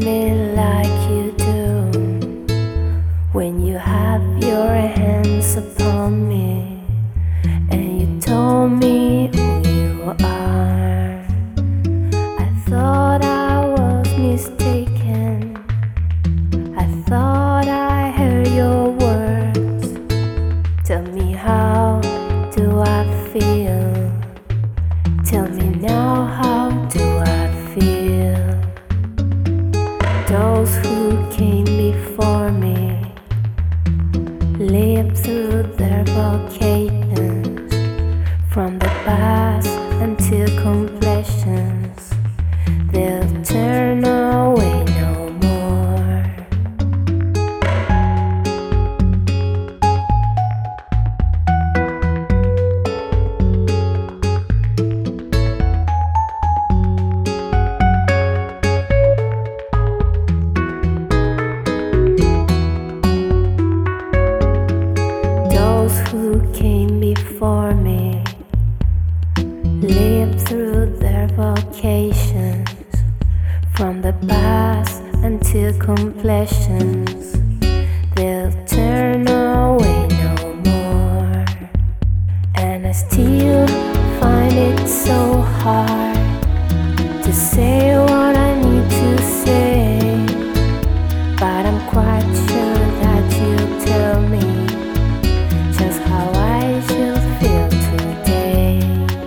me like you do when you have your hands upon me and you told me who you are. I thought I was mistaken. I thought I heard your words. Tell me, how do I feel? Tell me now, how do I feel? Those who came before me lived through their vocations, from the past until completions. They'll turn away no more. Those who came before me lived through their vocations, from the past until completions. They'll turn away no more. And I still find it so hard to say what I need to say, but I'm quite sure that you'll tell me just how I should feel today.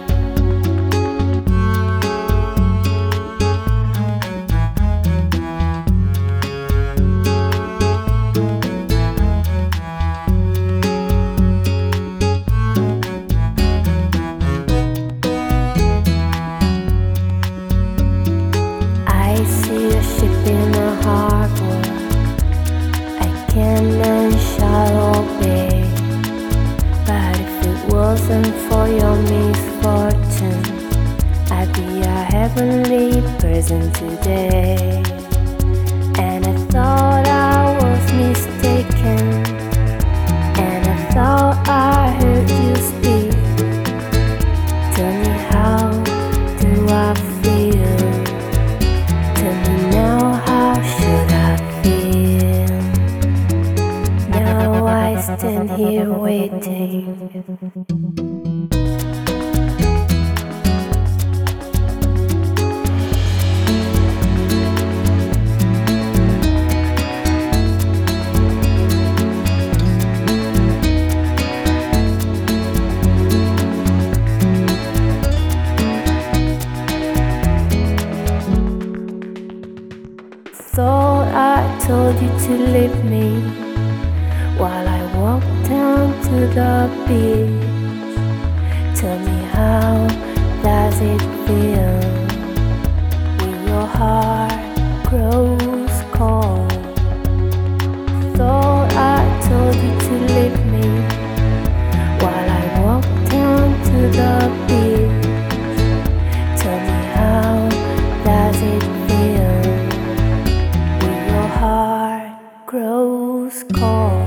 I see a ship in a harbor, a cannon shallow bay. But if it wasn't for your misfortune, I'd be a heavenly person today. And I thought I was mistaken, and I thought I heard you speak. Tell me, how do I feel? Tell me now, how should I feel? Now I stand here waiting. Thought I told you to leave me while I walk down to the beach. Tell me, how does it feel when your heart grows cold? Thought I told you to leave me while I walk down to the beach. Tell me, how does it feel when your heart grows cold?